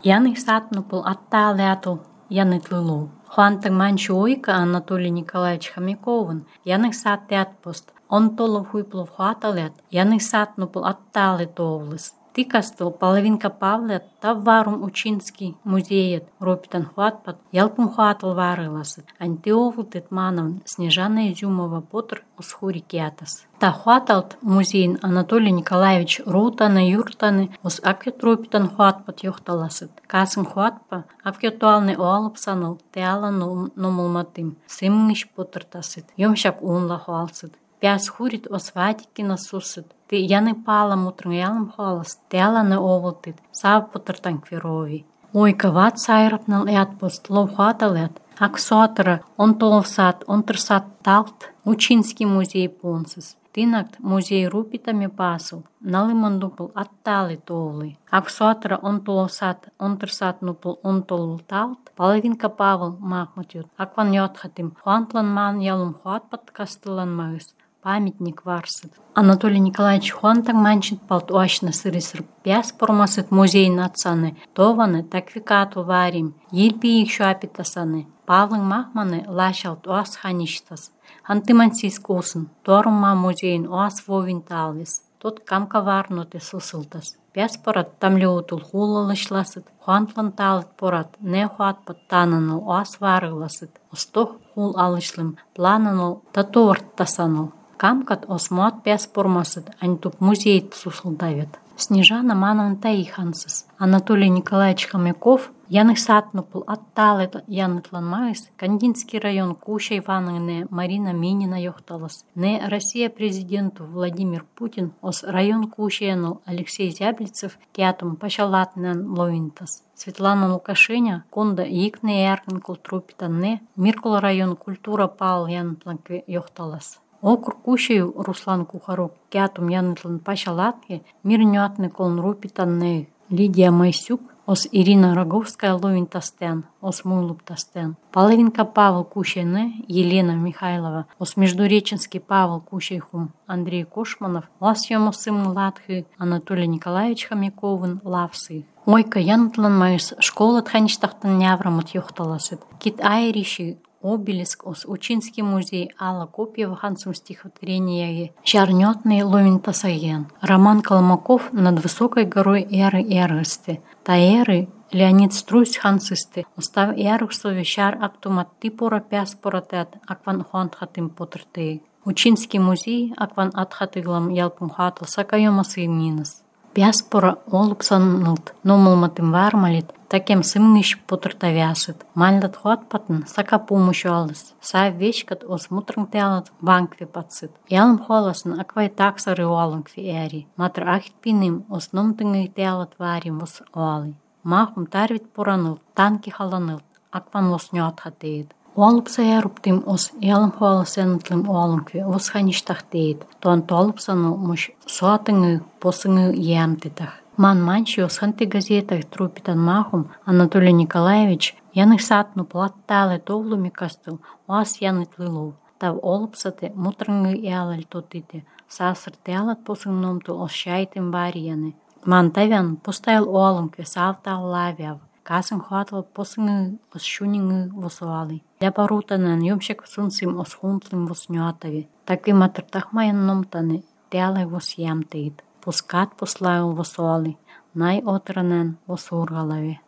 Яных сатнупыл аттаалятыл янытлылу. Хуантың манчу ойка Анатолий Николаевич Хомяковын яных саттятпост. Он толов хуйплов хуаталят, яных сатнупыл аттаалы товлыс. Тикастыл половинка Павлет тавварум учинский музеет ропитан хуатпат ялпум хуатал варыласы. Анти овлтет манов Снежана Изюмова потр усхури кятас. Та хуаталт музейн Анатолий Николаевич рутаны юртаны ус акет ропитан хуатпат йохталасыт. Касын хуатпа авкетуалны оалып саныл теала номулматым. Сымныш потыртасыт. Йомшак унла хуалсыт. Пяс хурит осватикина сусыт. Ты яны пала мутрыңялым холос, теаланы овылтыт, сав путыртан кверови. Ойка ват сайрапнал ятпост, ловхатал ят. Ак суатыра, он толовсат, он тырсат талт, Учинский музей понсыз. Тынакт музей рупитами пасыл, налыман дупыл атталы товлы. Ак суатыра, он толовсат, он тырсат нупыл, он толыл талт, половинка Павыл махмутют. Акван йотхатым, хуантлан ман ялым хуатпат кастылан мағыз. Памятник варсыт. Анатолий Николаевич хуантang манчит палт уашна сырысыр пяс пормасыт музей нацаны, тованы таквикату варим, елпи их шуапитасаны. Павлын махманы лашалт уас хаништас. Антымансис кусын, торма музейн уас вовин талвис. Тот камка варнуты сусылтас. Пяс порат тамлеутул хулалышласыт, хуантлан талыт порат не хуатпат тананыл уас варыласыт. Устох хул алышлым плананыл татуарт тасаныл. Камкат осмуат пяс пормасыт, ань туп музей сусылдавят. Снежана манан таихансыз. Анатолий Николаевич Хомяков яных сатнупыл атталы янытлан мағыз, Кандинский район Куща Ивановны Марина Минина йохталас. Не Россия президенту Владимир Путин ос район Кущаянул Алексей Зяблицев кятум пашалатнан ловинтас. Светлана Лукашеня конда икне яркин култрупитанне Миркул район культура пал янытлан йохталас. Округ Кущаю Руслан Кухарук кятум янытлан пашалатке мирнюатны колн рупитанне Лидия Майсюк ос Ирина Роговская ловинтастен, ос муйлуптастен. Половинка Павел Кущайне Елена Михайлова, ос Междуреченский Павел Кущайхум Андрей Кошманов, ос йомосым Латхи Анатолий Николаевич Хомяковын лавсы. Ойка янытлан майс школа тхаништахтан няврамут йохталасыт. Кит айриши обелиск ос Учинский музей Алла Копьева хансум стихотворения «Жарнётный ловинтасаген». Роман Колмаков над высокой горой эры эрысты. Та эры Леонид Струсь хансысты. Устав эрых совещар актумат типора пяс поратет акван хуантхатым потырты. Учинский музей акван атхатыглам ялпум хатыл сакайомасы минус. Пяспора олупсанылт, номылматым вармалит, такем сымныш потыртавясыт. Мальдат хуатпатын сака помощу алыс. Са вечкат ос мутрың тялат банкве патсыт. Ялым хуаласын аквай таксары уалынкве эри. Матр ахит пиным ос номтыңы тялат варим ос уалы. Махум тарвит пораныл, танки халаныл, акван ос нёатхатеет. Уалупса яруптым ос ялым хуаласенытлым уалынкве ос хаништахтеет. Туан толупсаныл муш суатыңы посыңы ямтытах. Манчи ос ханты газетах трупитан махум Анатолий Николаевич яных сатну платталы товлуми кастыл уас янытлылу. Тав олупсаты мутрыңы ялаль тотыты. Сасыр тялат посың номту ос шайтым варияны. Ман тавян поставил уалынкве савтал лавяв. Касын хуатал посыңы ос шунingы восуалы. Ляпарутанан йомшек сунсым ос хунтлым вос нюатави. Таки матыртахмаян номтаны тялай вос ямтыит. Пускат пославил восуалы. Най отранан вос ургалави.